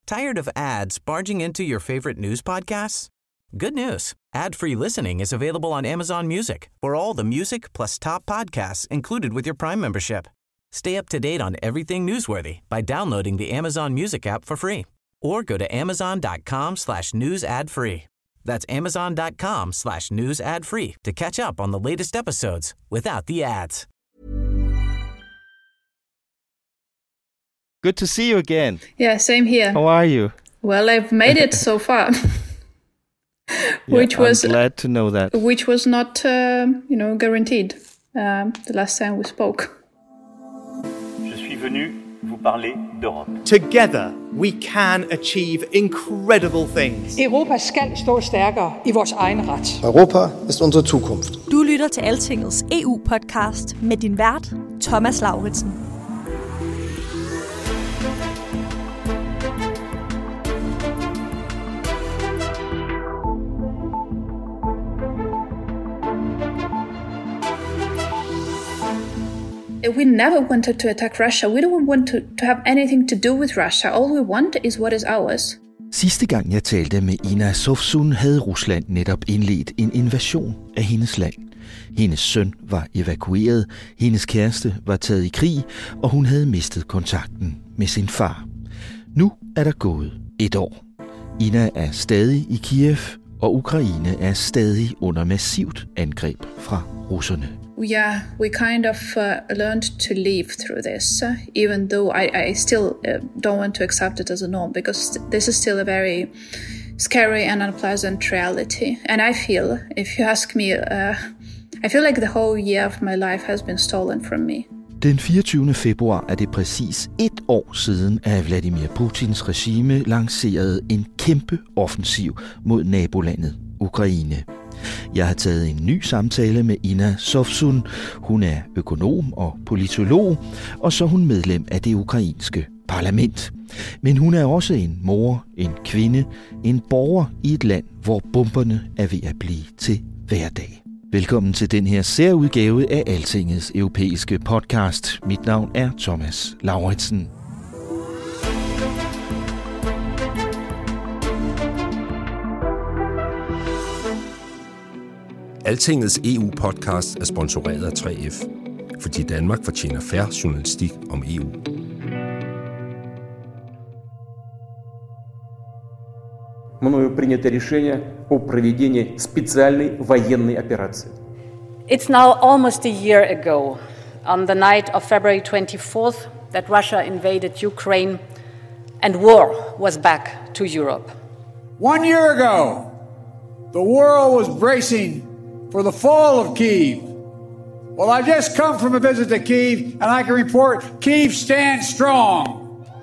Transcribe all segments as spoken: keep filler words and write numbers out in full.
Tired of ads barging into your favorite news podcasts? Good news. Ad-free listening is available on Amazon Music for all the music plus top podcasts included with your Prime membership. Stay up to date on everything newsworthy by downloading the Amazon Music app for free or go to amazon.com slash news ad free. That's amazon.com slash news ad free to catch up on the latest episodes without the ads. Good to see you again. Yeah, same here. How are you? Well, I've made it so far. which yeah, was I'm glad to know that. Which was not, uh, you know, guaranteed um, the last time we spoke. Je suis venu vous parler d'Europe. Together we can achieve incredible things. Europa skal stå stærkere i vores egen ret. Europa ist unsere Zukunft. Du lytter til Altingets E U-podcast med din vært, Thomas Lauritsen. We never wanted to attack Russia. We don't want to, to have anything to do with Russia. All we want is what is ours. Sidste gang jeg talte med Inna Sovsun, havde Rusland netop indledt en invasion af hendes land. Hendes søn var evakueret, hendes kæreste var taget i krig, og hun havde mistet kontakten med sin far. Nu er der gået et år. Inna er stadig i Kiev, og Ukraine er stadig under massivt angreb fra russerne. Yeah, we kind of uh, learned to live through this, uh, even though I, I still uh, don't want to accept it as a norm, because this is still a very scary and unpleasant reality. And I feel, if you ask me, uh, I feel like the whole year of my life has been stolen from me. Den fireogtyvende februar er det præcis et år siden, at Vladimir Putins regime lancerede en kæmpe offensiv mod nabolandet Ukraine. Jeg har taget en ny samtale med Inna Sovsun. Hun er økonom og politolog, og så er hun medlem af det ukrainske parlament. Men hun er også en mor, en kvinde, en borger i et land, hvor bomberne er ved at blive til hverdag. Velkommen til den her særudgave af Altingets europæiske podcast. Mit navn er Thomas Lauritsen. Altingets E U-podcast er sponsoreret af tre F, fordi Danmark fortjener fair journalistik om E U. Мною принято решение о проведении специальной военной операции. It's now almost a year ago, on the night of February twenty-fourth, that Russia invaded Ukraine and war was back to Europe. One year ago, the world was bracing for the fall of Kyiv. Well, I just come from a visit to Kyiv, and I can report Kyiv stands strong.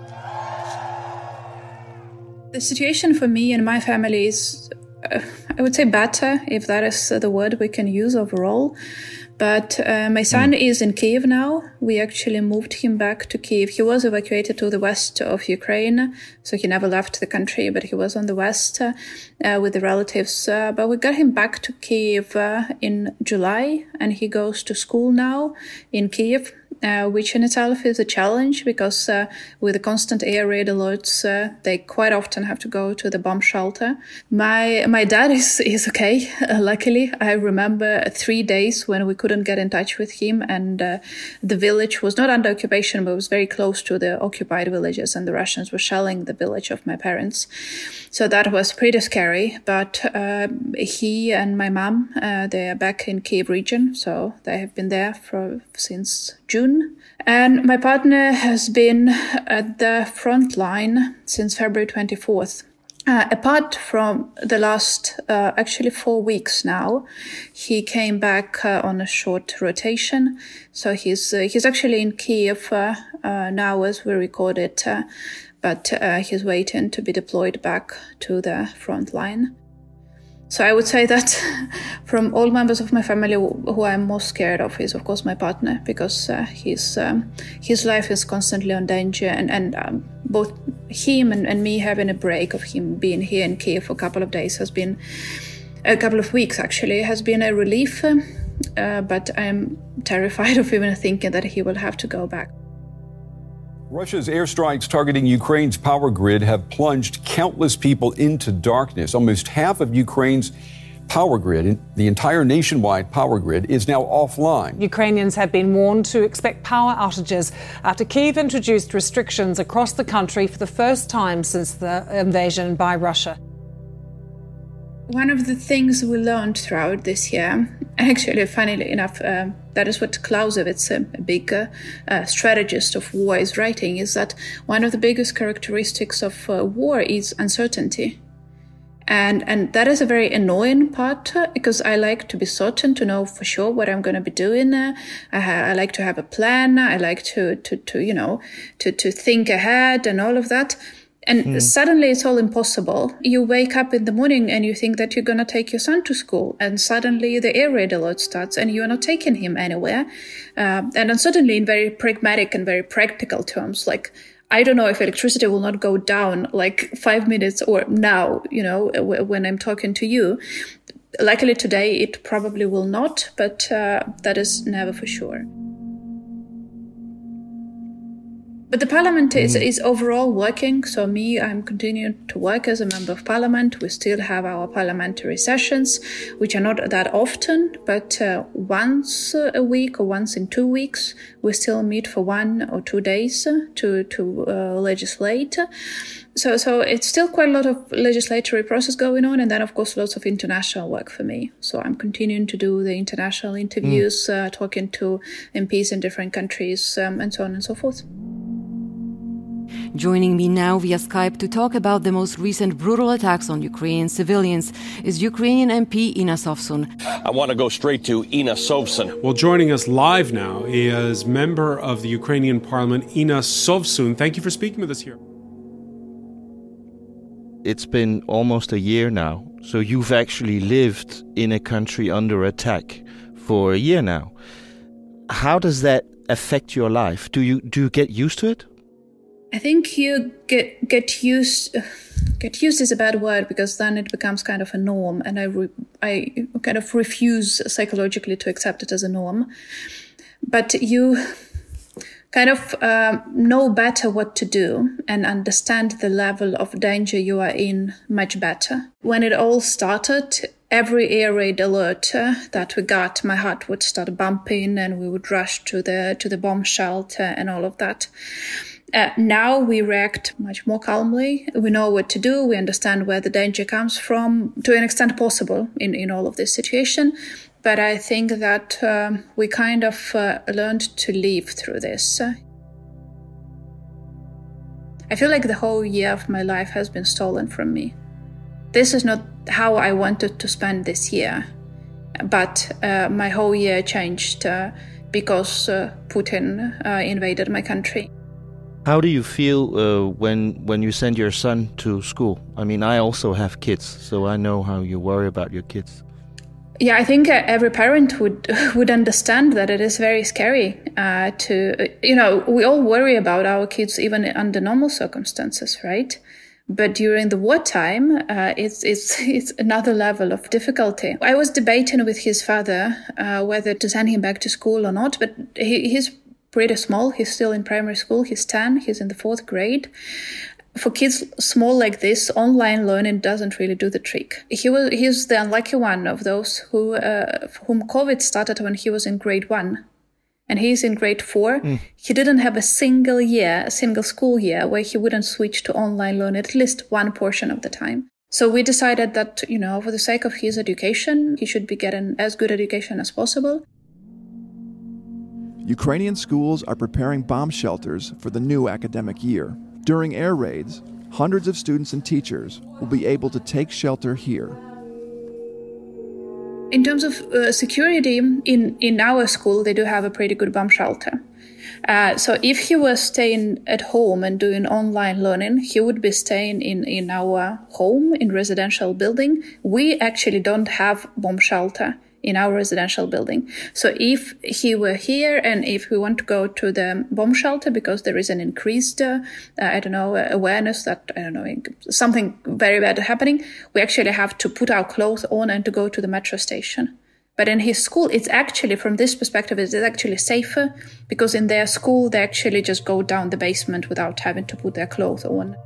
The situation for me and my family is, uh, I would say, better, if that is uh, the word we can use overall. But uh, my son mm. is in Kyiv now. We actually moved him back to Kyiv. He was evacuated to the west of Ukraine, so he never left the country, but he was on the west uh, uh, with the relatives. Uh, but we got him back to Kyiv uh, in July, and he goes to school now in Kyiv. Uh, which in itself is a challenge because uh, with the constant air raid alerts, uh, they quite often have to go to the bomb shelter. My my dad is is okay. Uh, luckily, I remember three days when we couldn't get in touch with him, and uh, the village was not under occupation, but was very close to the occupied villages, and the Russians were shelling the village of my parents. So that was pretty scary. But uh, he and my mom, uh, they are back in Kyiv region, so they have been there for since June. And my partner has been at the front line since February twenty-fourth. Uh, apart from the last, uh, actually four weeks now, he came back uh, on a short rotation. So he's uh, he's actually in Kyiv uh, uh, now as we record it, uh, but uh, he's waiting to be deployed back to the front line. So I would say that from all members of my family, who I'm most scared of is, of course, my partner, because uh, his um, his life is constantly on danger, and and um, both him and, and me having a break of him being here in Kyiv for a couple of days has been a couple of weeks actually has been a relief. Uh, but I'm terrified of even thinking that he will have to go back. Russia's airstrikes targeting Ukraine's power grid have plunged countless people into darkness. Almost half of Ukraine's power grid, the entire nationwide power grid, is now offline. Ukrainians have been warned to expect power outages after Kyiv introduced restrictions across the country for the first time since the invasion by Russia. One of the things we learned throughout this year, actually, funnily enough, uh, that is what Clausewitz, a big uh, uh, strategist of war, is writing, is that one of the biggest characteristics of uh, war is uncertainty. And and that is a very annoying part uh, because I like to be certain, to know for sure what I'm going to be doing. Uh, I, ha- I like to have a plan. I like to, to, to you know, to, to think ahead and all of that. And mm. suddenly it's all impossible. You wake up in the morning and you think that you're going to take your son to school. And suddenly the air raid alert starts and you're not taking him anywhere. Uh, and then suddenly in very pragmatic and very practical terms, like, I don't know if electricity will not go down like five minutes or now, you know, w- when I'm talking to you. Luckily today it probably will not, but uh, that is never for sure. But the parliament is, is overall working. So me, I'm continuing to work as a member of parliament. We still have our parliamentary sessions, which are not that often, but uh, once a week or once in two weeks, we still meet for one or two days to, to uh, legislate. So, so it's still quite a lot of legislatory process going on. And then, of course, lots of international work for me. So I'm continuing to do the international interviews, mm. uh, talking to M Ps in different countries, um, and so on and so forth. Joining me now via Skype to talk about the most recent brutal attacks on Ukrainian civilians is Ukrainian M P Inna Sovsun. I want to go straight to Inna Sovsun. Well, joining us live now is member of the Ukrainian Parliament, Inna Sovsun. Thank you for speaking with us here. It's been almost a year now, so you've actually lived in a country under attack for a year now. How does that affect your life? Do you do you get used to it? I think you get get used. Get used is a bad word because then it becomes kind of a norm, and I re, I kind of refuse psychologically to accept it as a norm. But you kind of uh, know better what to do and understand the level of danger you are in much better. When it all started, every air raid alert uh, that we got, my heart would start bumping, and we would rush to the to the bomb shelter and all of that. Uh, now we react much more calmly. We know what to do. We understand where the danger comes from to an extent possible in, in all of this situation. But I think that um, we kind of uh, learned to live through this. I feel like the whole year of my life has been stolen from me. This is not how I wanted to spend this year. But uh, my whole year changed uh, because uh, Putin uh, invaded my country. How do you feel uh, when when you send your son to school? I mean, I also have kids, so I know how you worry about your kids. Yeah, I think uh, every parent would would understand that it is very scary uh, to, you know, we all worry about our kids even under normal circumstances, right? But during the wartime, uh, it's it's it's another level of difficulty. I was debating with his father uh, whether to send him back to school or not, but he, he's pretty small. He's still in primary school. He's ten. He's in the fourth grade. For kids small like this, online learning doesn't really do the trick. He was he's the unlucky one of those who uh, for whom COVID started when he was in grade one, and he's in grade four. Mm. He didn't have a single year, a single school year where he wouldn't switch to online learning at least one portion of the time. So we decided that, you know, for the sake of his education, he should be getting as good education as possible. Ukrainian schools are preparing bomb shelters for the new academic year. During air raids, hundreds of students and teachers will be able to take shelter here. In terms of uh, security, in, in our school, they do have a pretty good bomb shelter. Uh, so if he was staying at home and doing online learning, he would be staying in, in our home, in residential building. We actually don't have bomb shelter in our residential building. So if he were here and if we want to go to the bomb shelter because there is an increased, uh, uh, I don't know, uh, awareness that, I don't know, something very bad happening, we actually have to put our clothes on and to go to the metro station. But in his school, it's actually, from this perspective, it's actually safer because in their school, they actually just go down the basement without having to put their clothes on.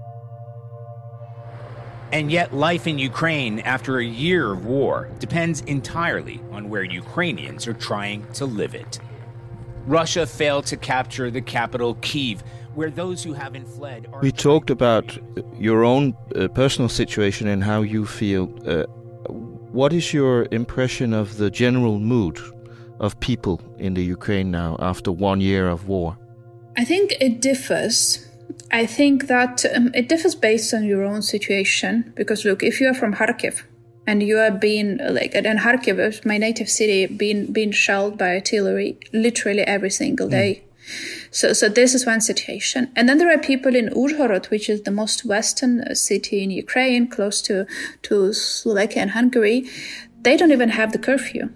And yet life in Ukraine after a year of war depends entirely on where Ukrainians are trying to live it. Russia failed to capture the capital, Kyiv, where those who haven't fled are... We talked about your own uh, personal situation and how you feel. Uh, what is your impression of the general mood of people in the Ukraine now after one year of war? I think it differs. I think that um, it differs based on your own situation. Because look, if you are from Kharkiv and you are being, like, and Kharkiv, my native city, being being shelled by artillery literally every single day. Mm. So, so this is one situation. And then there are people in Uzhhorod, which is the most western city in Ukraine, close to, to Slovakia and Hungary. They don't even have the curfew.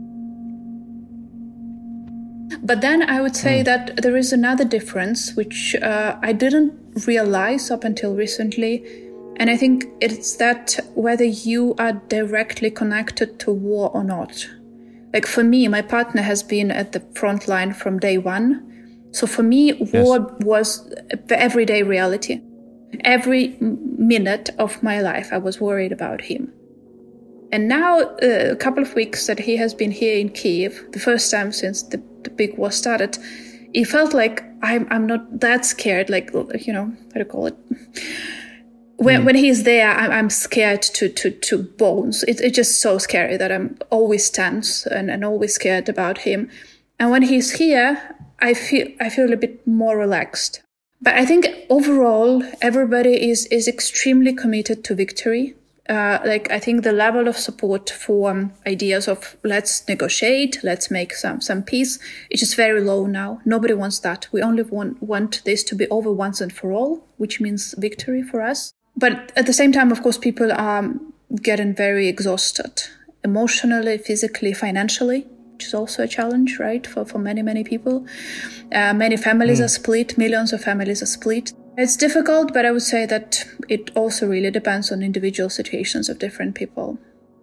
But then I would say mm. that there is another difference, which uh, I didn't realize up until recently. And I think it's that whether you are directly connected to war or not. Like for me, my partner has been at the front line from day one. So for me, war yes. was the everyday reality. Every minute of my life, I was worried about him. And now, uh, a couple of weeks that he has been here in Kyiv, the first time since the, the big war started, it felt like I'm I'm not that scared. Like, you know, how do you call it? When mm. when he's there, I'm I'm scared to to to bones. It, it's just so scary that I'm always tense and, and always scared about him. And when he's here, I feel I feel a bit more relaxed. But I think overall, everybody is is extremely committed to victory. Uh, like, I think the level of support for um, ideas of let's negotiate, let's make some, some peace, is just very low now. Nobody wants that. We only want, want this to be over once and for all, which means victory for us. But at the same time, of course, people are getting very exhausted emotionally, physically, financially, which is also a challenge, right, for, for many, many people. Uh, many families mm. are split. Millions of families are split. It's difficult, but I would say that it also really depends on individual situations of different people.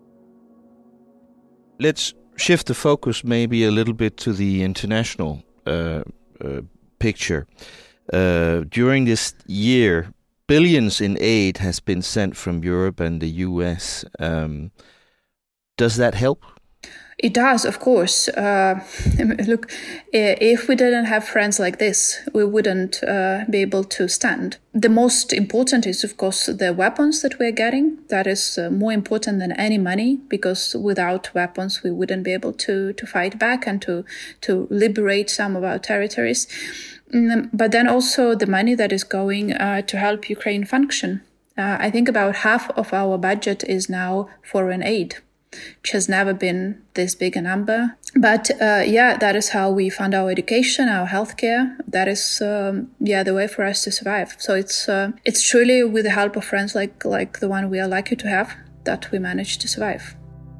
Let's shift the focus maybe a little bit to the international uh, uh, picture. Uh, during this year, billions in aid has been sent from Europe and the U S. Um, does that help? It does, of course. Uh, look, if we didn't have friends like this, we wouldn't uh, be able to stand. The most important is, of course, the weapons that we're getting. That is uh, more important than any money, because without weapons, we wouldn't be able to, to fight back and to, to liberate some of our territories. Mm, but then also the money that is going uh, to help Ukraine function. Uh, I think about half of our budget is now foreign aid, which has never been this big a number. But uh, yeah, that is how we fund our education, our healthcare. That is, um, yeah, the way for us to survive. So it's uh, it's truly with the help of friends like like the one we are lucky to have that we manage to survive.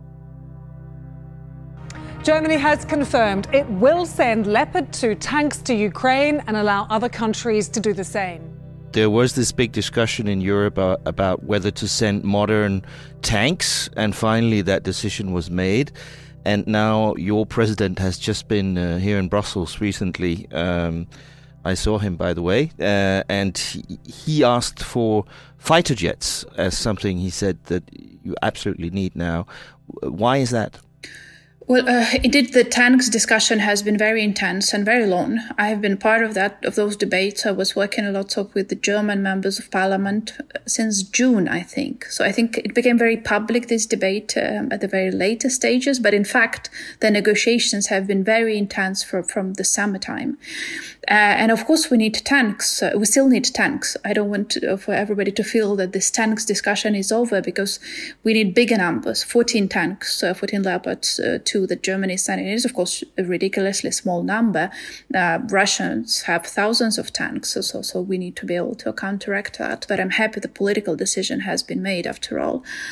Germany has confirmed it will send Leopard two tanks to Ukraine and allow other countries to do the same. There was this big discussion in Europe uh, about whether to send modern tanks, and finally that decision was made. And now your president has just been uh, here in Brussels recently. Um, I saw him, by the way, uh, and he, he asked for fighter jets as something he said that you absolutely need now. Why is that? Well, uh, indeed, the tanks discussion has been very intense and very long. I have been part of that, of those debates. I was working a lot of with the German members of parliament since June, I think. So I think it became very public, this debate, um, at the very later stages. But in fact, the negotiations have been very intense for, from the summertime. Uh, and of course, we need tanks. Uh, we still need tanks. I don't want to, for everybody to feel that this tanks discussion is over, because we need bigger numbers, fourteen tanks, uh, fourteen Leopards, uh, two that Germany is sending. It is, of course, a ridiculously small number. Uh, Russians have thousands of tanks, so, so, so we need to be able to counteract that. But I'm happy the political decision has been made after all.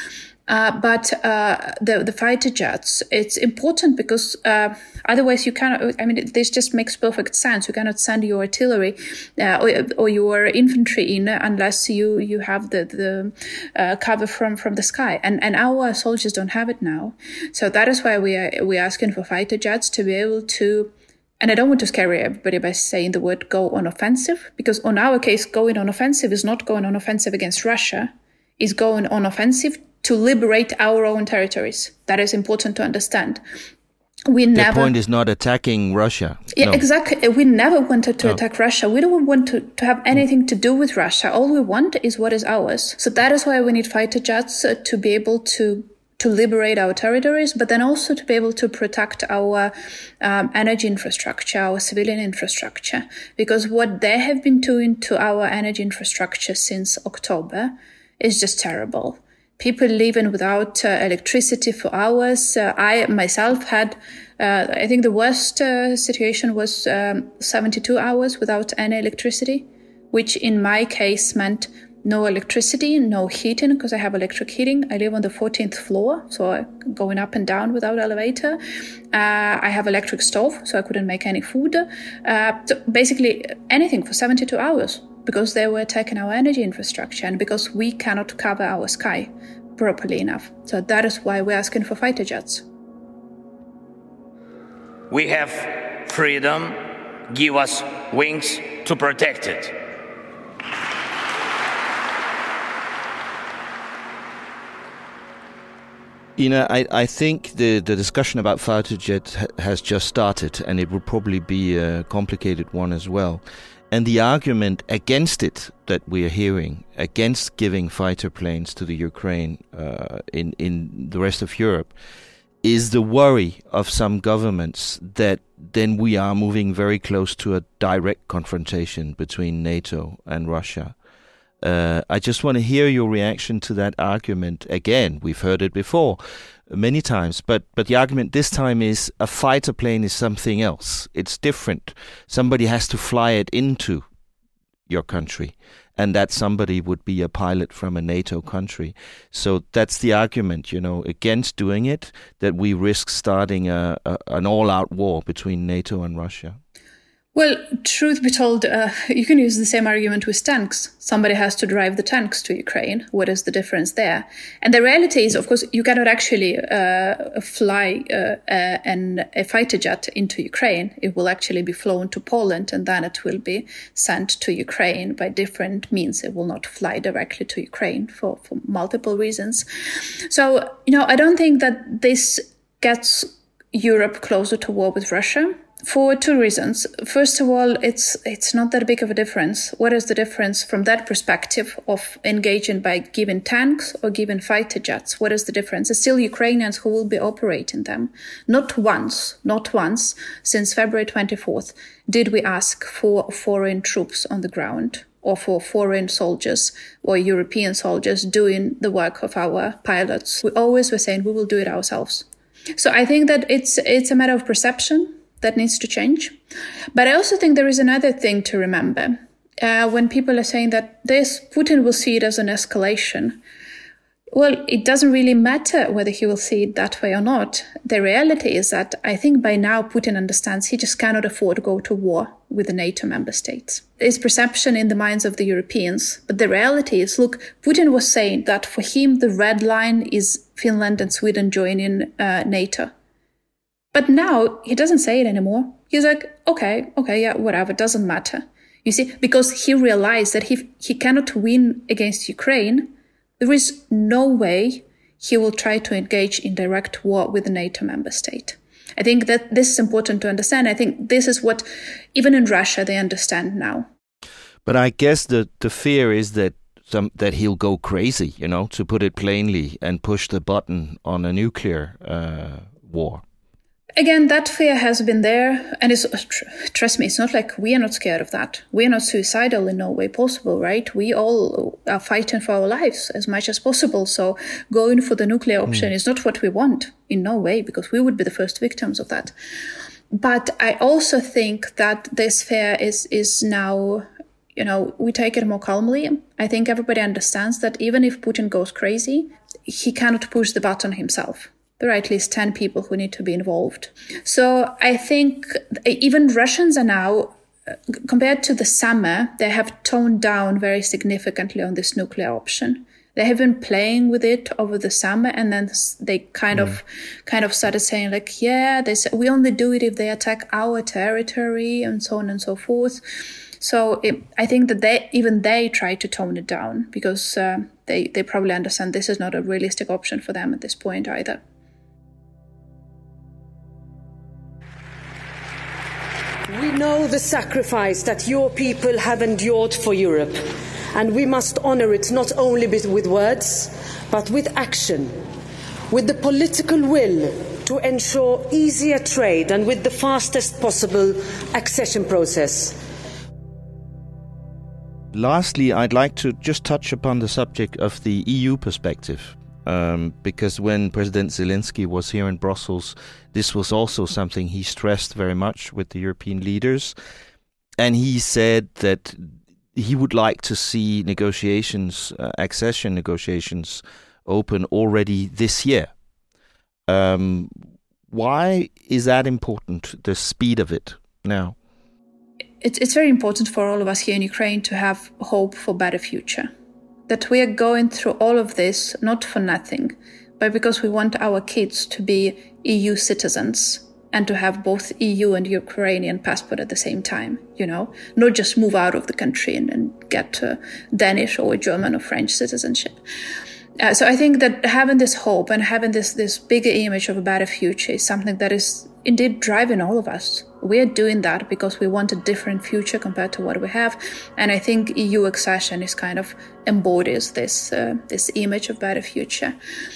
Uh, but uh, the the fighter jets, it's important because uh, otherwise you cannot. I mean, this just makes perfect sense. You cannot send your artillery uh, or, or your infantry in unless you you have the the uh, cover from from the sky. And and our soldiers don't have it now, so that is why we are we are asking for fighter jets to be able to. And I don't want to scare everybody by saying the word go on offensive, because on our case, going on offensive is not going on offensive against Russia, is going on offensive to liberate our own territories. That is important to understand. We the never. The point is not attacking Russia. Yeah, no. exactly. We never wanted to no. attack Russia. We don't want to, to have anything to do with Russia. All we want is what is ours. So that is why we need fighter jets uh, to be able to to liberate our territories, but then also to be able to protect our um, energy infrastructure, our civilian infrastructure. Because what they have been doing to our energy infrastructure since October is just terrible. People living without uh, electricity for hours. Uh, I myself had, uh, I think the worst uh, situation was um, seventy-two hours without any electricity, which in my case meant no electricity, no heating, because I have electric heating. I live on the fourteenth floor, so I'm going up and down without elevator. Uh, I have electric stove, so I couldn't make any food. Uh, so basically anything for seventy-two hours, because they were attacking our energy infrastructure and because we cannot cover our sky properly enough. So that is why we're asking for fighter jets. We have freedom. Give us wings to protect it. Ina, I, I think the, the discussion about fighter jets ha- has just started, and it will probably be a complicated one as well. And the argument against it that we are hearing, against giving fighter planes to the Ukraine uh, in, in the rest of Europe, is the worry of some governments that then we are moving very close to a direct confrontation between NATO and Russia. Uh, I just want to hear your reaction to that argument. Again, we've heard it before many times, but, but the argument this time is a fighter plane is something else. It's different. Somebody has to fly it into your country, and that somebody would be a pilot from a NATO country. So that's the argument, you know, against doing it, that we risk starting a, a, an all-out war between NATO and Russia. Well, truth be told, uh, you can use the same argument with tanks. Somebody has to drive the tanks to Ukraine. What is the difference there? And the reality is, of course, you cannot actually uh, fly uh, uh, an, a fighter jet into Ukraine. It will actually be flown to Poland, and then it will be sent to Ukraine by different means. It will not fly directly to Ukraine for, for multiple reasons. So, you know, I don't think that this gets Europe closer to war with Russia. For two reasons. First of all, it's it's not that big of a difference. What is the difference from that perspective of engaging by giving tanks or giving fighter jets? What is the difference? It's still Ukrainians who will be operating them. Not once, not once, since February twenty-fourth, did we ask for foreign troops on the ground or for foreign soldiers or European soldiers doing the work of our pilots. We always were saying we will do it ourselves. So I think that it's it's a matter of perception that needs to change. But I also think there is another thing to remember. Uh, when people are saying that this, Putin will see it as an escalation. Well, it doesn't really matter whether he will see it that way or not. The reality is that I think by now Putin understands he just cannot afford to go to war with the NATO member states. There's perception in the minds of the Europeans. But the reality is, look, Putin was saying that for him the red line is Finland and Sweden joining uh, NATO. But now he doesn't say it anymore. He's like, okay, okay, yeah, whatever, doesn't matter. You see, because he realized that he, he cannot win against Ukraine, there is no way he will try to engage in direct war with a NATO member state. I think that this is important to understand. I think this is what, even in Russia, they understand now. But I guess the, the fear is that some that he'll go crazy, you know, to put it plainly, and push the button on a nuclear uh, war. Again, that fear has been there, and it's, trust me, it's not like we are not scared of that. We are not suicidal in no way possible, right? We all are fighting for our lives as much as possible. So going for the nuclear option mm. is not what we want in no way, because we would be the first victims of that. But I also think that this fear is is now, you know, we take it more calmly. I think everybody understands that even if Putin goes crazy, he cannot push the button himself. There are at least ten people who need to be involved. So I think even Russians are now, compared to the summer, they have toned down very significantly on this nuclear option. They have been playing with it over the summer, and then they kind mm. of, kind of started saying like, yeah, they say, we only do it if they attack our territory, and so on and so forth. So it, I think that they, even they try to tone it down because uh, they they probably understand this is not a realistic option for them at this point either. We know the sacrifice that your people have endured for Europe, and we must honour it not only with words, but with action, with the political will to ensure easier trade and with the fastest possible accession process. Lastly, I'd like to just touch upon the subject of the E U perspective. Um, because when President Zelensky was here in Brussels, this was also something he stressed very much with the European leaders. And he said that he would like to see negotiations, uh, accession negotiations, open already this year. Um, why is that important, the speed of it now? It, it's very important for all of us here in Ukraine to have hope for a better future. That we are going through all of this not for nothing, but because we want our kids to be E U citizens and to have both E U and Ukrainian passport at the same time, you know, not just move out of the country and, and get uh, Danish or German or French citizenship. Uh, so I think that having this hope and having this, this bigger image of a better future is something that is indeed driving all of us. We are doing that because we want a different future compared to what we have. And I think E U accession is kind of embodies this, uh, this image of better future.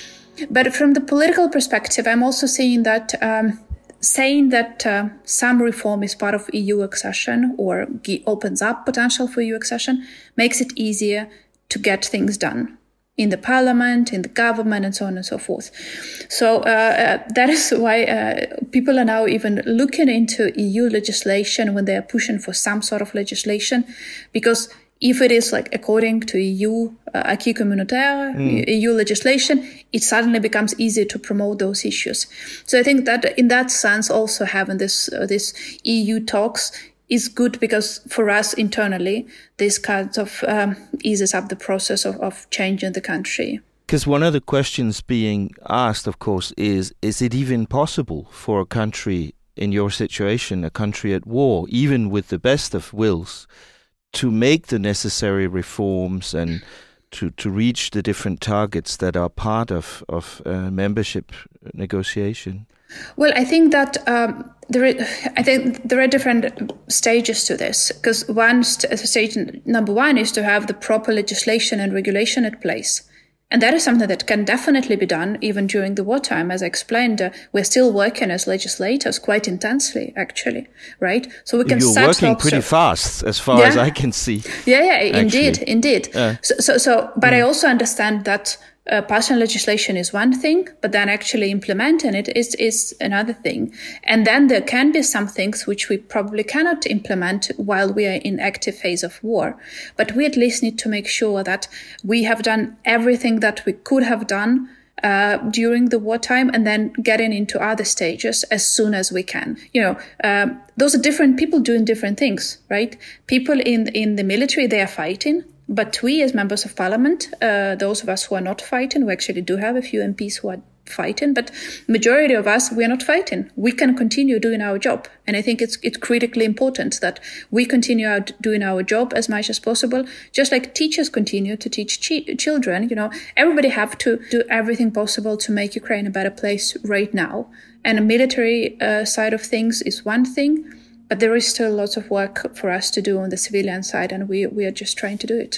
But from the political perspective, I'm also seeing that um, saying that uh, some reform is part of E U accession or ge- opens up potential for E U accession makes it easier to get things done in the parliament, in the government, and so on and so forth. So uh, uh, that is why uh, people are now even looking into E U legislation when they are pushing for some sort of legislation, because if it is like according to E U uh, acquis communautaire, mm. E U legislation, it suddenly becomes easier to promote those issues. So I think that in that sense, also having this uh, this E U talks is good, because for us internally, this kind of um, eases up the process of, of change in the country. Because one of the questions being asked, of course, is, is it even possible for a country in your situation, a country at war, even with the best of wills, to make the necessary reforms and to, to reach the different targets that are part of, of uh, membership negotiation? Well, I think that um, there is, I think there are different stages to this, because one st- stage number one is to have the proper legislation and regulation in place. And that is something that can definitely be done even during the wartime. As I explained, uh, we're still working as legislators quite intensely, actually, right? So we can You're set working lots pretty of, fast, as far yeah. as I can see. Yeah, yeah, actually. indeed, indeed. Uh, so, so, so, but mm. I also understand that uh, passing legislation is one thing, but then actually implementing it is, is another thing. And then there can be some things which we probably cannot implement while we are in active phase of war. But we at least need to make sure that we have done everything that we could have done uh, during the wartime, and then getting into other stages as soon as we can. You know, um, those are different people doing different things, right? People in, in the military, they are fighting. But we as members of parliament, uh, those of us who are not fighting, we actually do have a few M Ps who are fighting, but majority of us, we are not fighting. We can continue doing our job. And I think it's it's critically important that we continue out doing our job as much as possible, just like teachers continue to teach chi- children. You know, everybody have to do everything possible to make Ukraine a better place right now. And the military uh, side of things is one thing, but there is still lots of work for us to do on the civilian side, and we we are just trying to do it.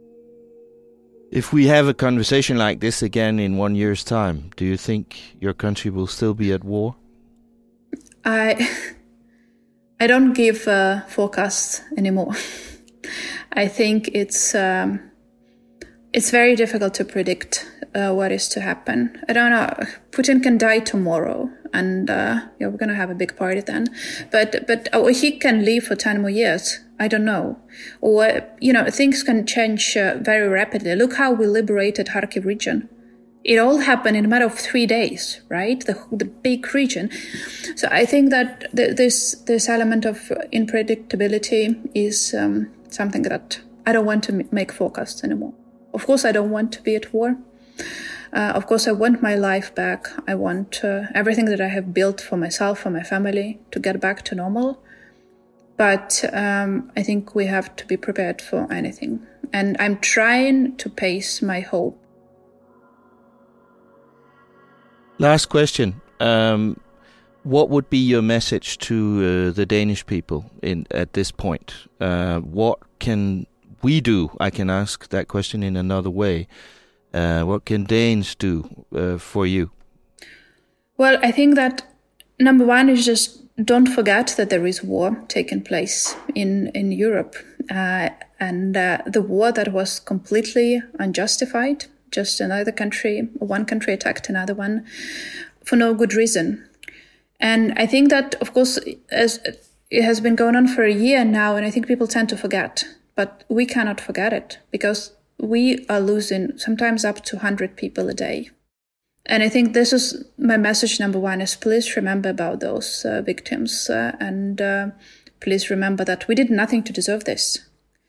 If we have a conversation like this again in one year's time, do you think your country will still be at war? I I don't give uh, forecasts anymore. I think it's um, it's very difficult to predict uh, what is to happen. I don't know. Putin can die tomorrow, and uh, yeah, we're gonna have a big party then. But but or he can live for ten more years. I don't know. Or you know, things can change uh, very rapidly. Look how we liberated Kharkiv region. it all happened in a matter of three days, right? The the big region. So I think that th- this this element of unpredictability is um, something that I don't want to m- make forecast anymore. Of course, I don't want to be at war. Uh, of course, I want my life back. I want uh, everything that I have built for myself, for my family, to get back to normal. But um, I think we have to be prepared for anything. And I'm trying to pace my hope. Last question. Um, what would be your message to uh, the Danish people in at this point? Uh, what can we do? I can ask that question in another way. Uh, what can Danes do uh, for you? Well, I think that number one is just don't forget that there is war taking place in, in Europe. Uh, and uh, the war that was completely unjustified. Just another country, one country attacked another one for no good reason. And I think that, of course, as it has been going on for a year now, and I think people tend to forget. But we cannot forget it because we are losing sometimes up to one hundred people a day. And I think this is my message number one is please remember about those uh, victims uh, and uh, please remember that we did nothing to deserve this.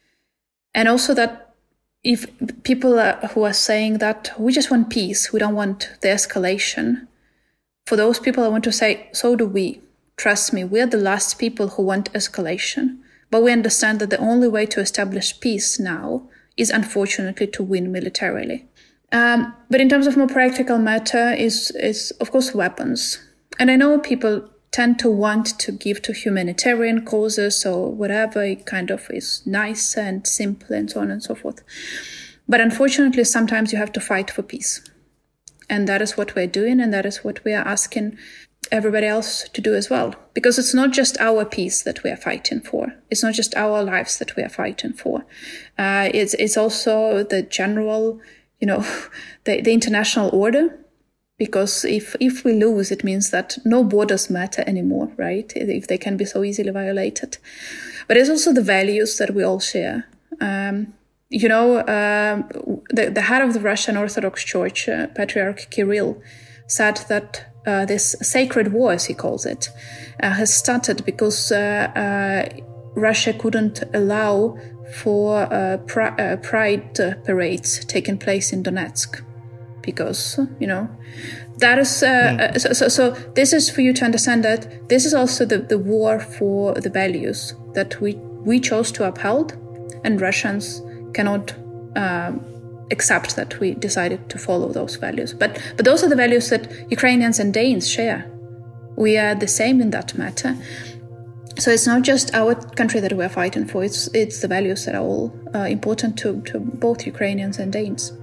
And also that if people are, who are saying that we just want peace, we don't want the escalation, for those people I want to say, so do we. Trust me, we are the last people who want escalation. But we understand that the only way to establish peace now is unfortunately to win militarily. Um, but in terms of more practical matter is, is of course weapons. And I know people tend to want to give to humanitarian causes or whatever, it kind of is nice and simple and so on and so forth. But unfortunately, sometimes you have to fight for peace. And that is what we're doing, and that is what we are asking everybody else to do as well. Because it's not just our peace that we are fighting for. It's not just our lives that we are fighting for. Uh, it's, it's also the general, you know, the, the international order. Because if, if we lose, it means that no borders matter anymore, right? If they can be so easily violated. But it's also the values that we all share. Um, you know, uh, the, the head of the Russian Orthodox Church, uh, Patriarch Kirill, said that uh, this sacred war, as he calls it, uh, has started because uh, uh, Russia couldn't allow for uh, pri- uh, pride uh, parades taking place in Donetsk. Because, you know, that is, uh, mm. uh, so, so, so this is for you to understand that this is also the, the war for the values that we, we chose to uphold, and Russians cannot um, accept that we decided to follow those values. But, but those are the values that Ukrainians and Danes share. We are the same in that matter. So it's not just our country that we're fighting for, it's, it's the values that are all uh, important to, to both Ukrainians and Danes.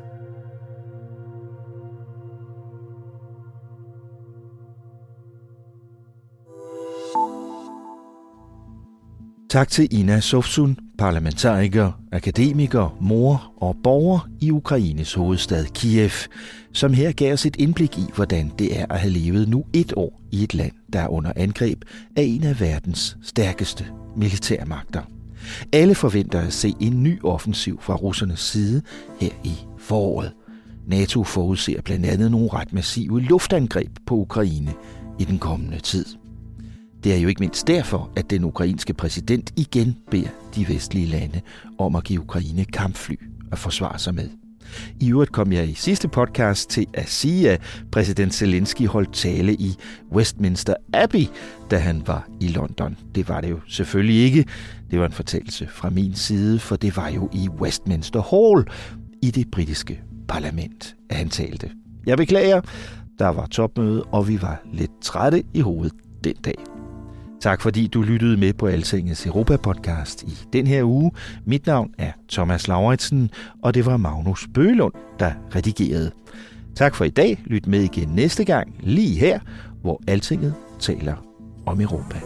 Tak til Ina Sovsun, parlamentariker, akademiker, mor og borger i Ukraines hovedstad Kiev, som her gav os et indblik i, hvordan det er at have levet nu et år i et land, der er under angreb af en af verdens stærkeste militærmagter. Alle forventer at se en ny offensiv fra russernes side her i foråret. NATO forudser blandt andet nogle ret massive luftangreb på Ukraine i den kommende tid. Det er jo ikke mindst derfor, at den ukrainske præsident igen beder de vestlige lande om at give Ukraine kampfly at forsvare sig med. I øvrigt kom jeg i sidste podcast til at sige, at præsident Zelensky holdt tale i Westminster Abbey, da han var i London. Det var det jo selvfølgelig ikke. Det var en fortællelse fra min side, for det var jo i Westminster Hall i det britiske parlament, at han talte. Jeg beklager, der var topmøde, og vi var lidt trætte i hovedet den dag. Tak fordi du lyttede med på Altingets Europa-podcast i den her uge. Mit navn er Thomas Lauritsen, og det var Magnus Bøgelund, der redigerede. Tak for i dag. Lyt med igen næste gang, lige her, hvor Altinget taler om Europa.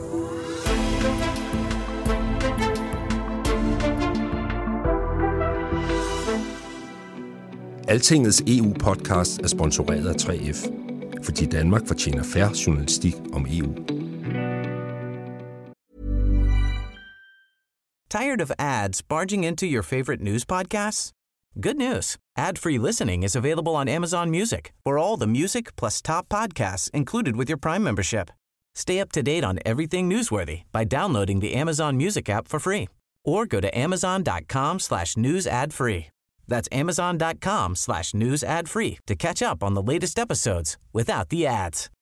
Altingets E U-podcast er sponsoreret af tre F, fordi Danmark fortjener fair journalistik om E U. Tired of ads barging into your favorite news podcasts? Good news. Ad-free listening is available on Amazon Music for all the music plus top podcasts included with your Prime membership. Stay up to date on everything newsworthy by downloading the Amazon Music app for free or go to amazon.com slash news ad free. That's amazon.com slash news ad free to catch up on the latest episodes without the ads.